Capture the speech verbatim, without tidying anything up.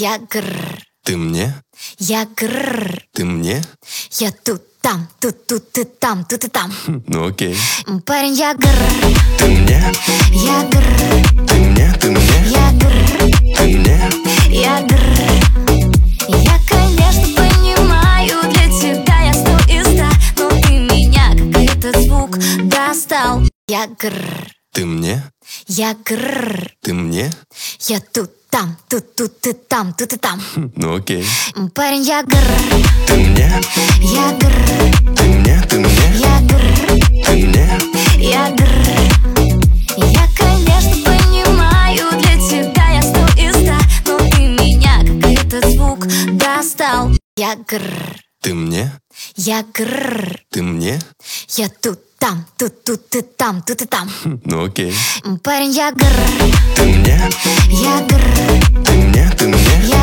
Я грррр. Ты мне? Я грррр. Ты мне? Я тут, там, тут, тут, ты там, тут и там. Ну окей. Парень, я грррр. Ты мне? Я грррр. Ты мне? Ты мне? Я грррр. Ты мне? Я грррр. Я, конечно, понимаю, для тебя я сто из ста, но ты меня, как этот звук, достал. Я грррр. Ты мне? Я грррр. Ты мне? Я тут, там, тут, тут, ты там, тут и там. Ну окей. Парень, я грррр. Ты мне? Я грррр. Ты мне? Ты мне? Я грррр. Ты мне? Я грррр. Я, конечно, понимаю, для тебя я сто из ста, но ты меня, как этот звук, достал. Я грррр. Ты мне? Я грррр. Ты мне? Я тут, там, тут, тут, ты там, тут и там. Ну окей. Парень, я грррр. Ты мне? Я грррр. Ты мне? Ты мне? Я